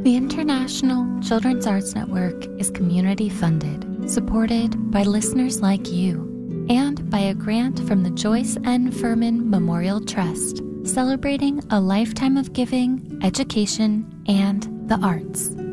The International Children's Arts Network is community funded, supported by listeners like you, and by a grant from the Joyce N. Furman Memorial Trust, celebrating a lifetime of giving, education, and the arts.